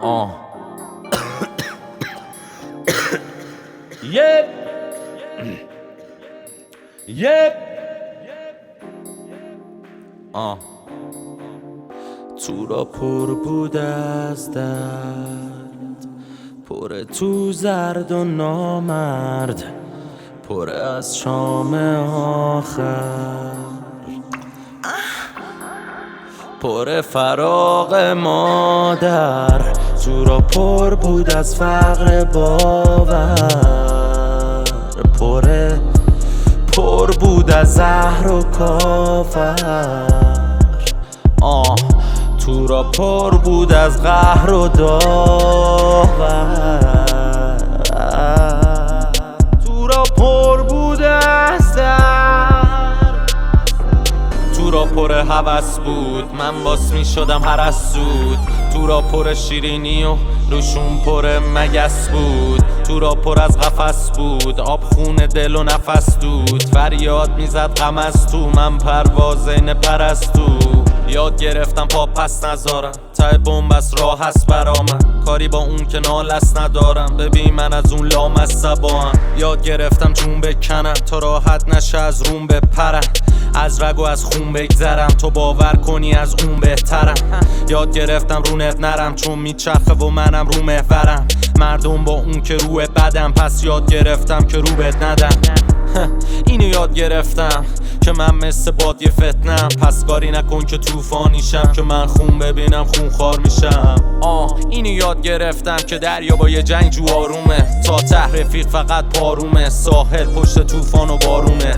Yep. Yep. تو را پر بود از درد، پر تو زرد و نامرد، پر از شام آخر، پر فراق مادر. تو را پر بود از فقر باور، پر بود از زهر و کافر. تو را پر بود از قهر و داور، تو را پر بود از درد. تو را پر هوس بود، من باس می شدم هر از سود. تو را پر شیرینی و روشون پر مگس بود. تو را پر از قفس بود، آب خون دل و نفس دود. فریاد میزد غم از تو، من پروازین پرستو. یاد گرفتم پا پس نذارم، ته بنبست راه هست برا من. کاری با اون که نالست ندارم، ببین من از اون لامصبام. یاد گرفتم جون بکنم تا راحت نشه از روم بپرم. از رگ و از خون بگذرم تو باور کنی از اون بهترم. یاد گرفتم رونت نرم چون میچرخه و منم رو محورم. مردم با اون که روی بدم، پس یاد گرفتم که رو بد ندم. اینو یاد گرفتم که من مثل باد یه فتنم. پس کاری نکن که طوفانیشم، که من خون ببینم خون خوار میشم. اینو یاد گرفتم که دریا با یه جنگجو آرومه، تا ته رفیق فقط پارومه، ساحل پشت طوفان و بارونه.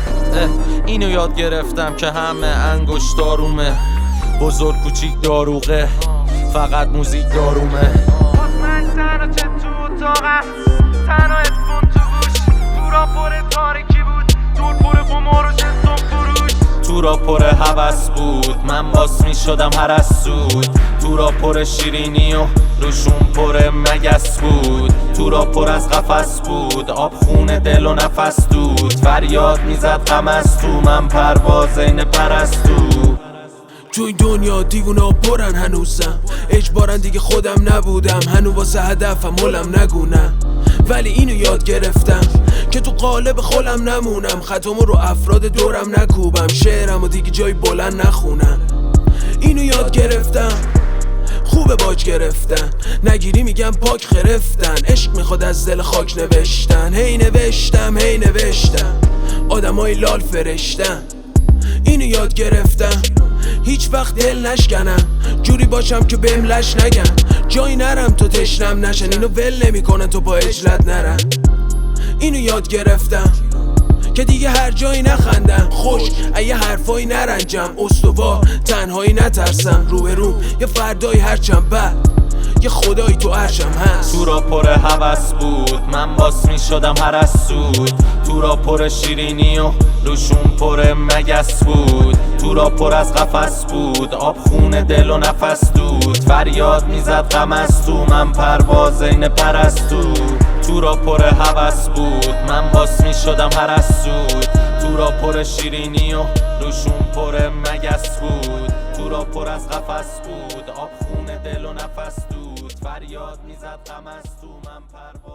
اینو یاد گرفتم که همه انگشت دارومه، بزرگ کوچیک داروغه، فقط موزیک دارومه. من تنها چه تو اتاقم، تنها اتفون تو گوش. تو را پر تاریکی بود، دور پر قمار و جنسون فروش. تو را پر هوس بود، من باس می شدم هر از سود. تو را پر شیرینی و روشون پر مگس بود. تو را پر از قفس بود، آب خون دل و نفس دود. فریاد میزد غم از تو، من پروازین پرستو. تو این دنیا دیوونا پرن هنوزم، اجبارن دیگه خودم نبودم. هنو واسه هدفم ملم نگونم، ولی اینو یاد گرفتم که تو قالب خولم نمونم. خطامو رو افراد دورم نکوبم، شعرمو دیگه جای بلند نخونم. اینو یاد گرفتم خوبه باج گرفتن، نگیری میگم پاک خرفتن. عشق میخواد از دل خاک نوشتن، هی نوشتم هی نوشتم، آدمای لال فرشتن. اینو یاد گرفتم هیچ وقت دل نشکنم، جوری باشم که بهم لش نگن. جایی نرم تو تشنم نشن، اینو ول نمیکنن تو با اجلت نرم. اینو یاد گرفتم که دیگه هر جایی نخندم، خوش اگه حرفایی نرنجم. استوار تنهایی نترسم، رو به رو یه فردایی هرچم بد، یه خدایی تو عرشم هست. تو را پر هوس بود، من باس می شدم هر از سود. تو را پر شیرینی و روشون پر مگس بود. تو را پر از قفس بود، آب خون دل و نفس دود. فریاد میزد غم از تو، من پروازین پرستو. تو را پر هوس بود، من باس می شدم هر از سود. تو را پر شیرینی و روشون پر مگس بود. تو را پر از قفس بود، آب خون دل و نفس دود. فریاد میزد غم از تو، من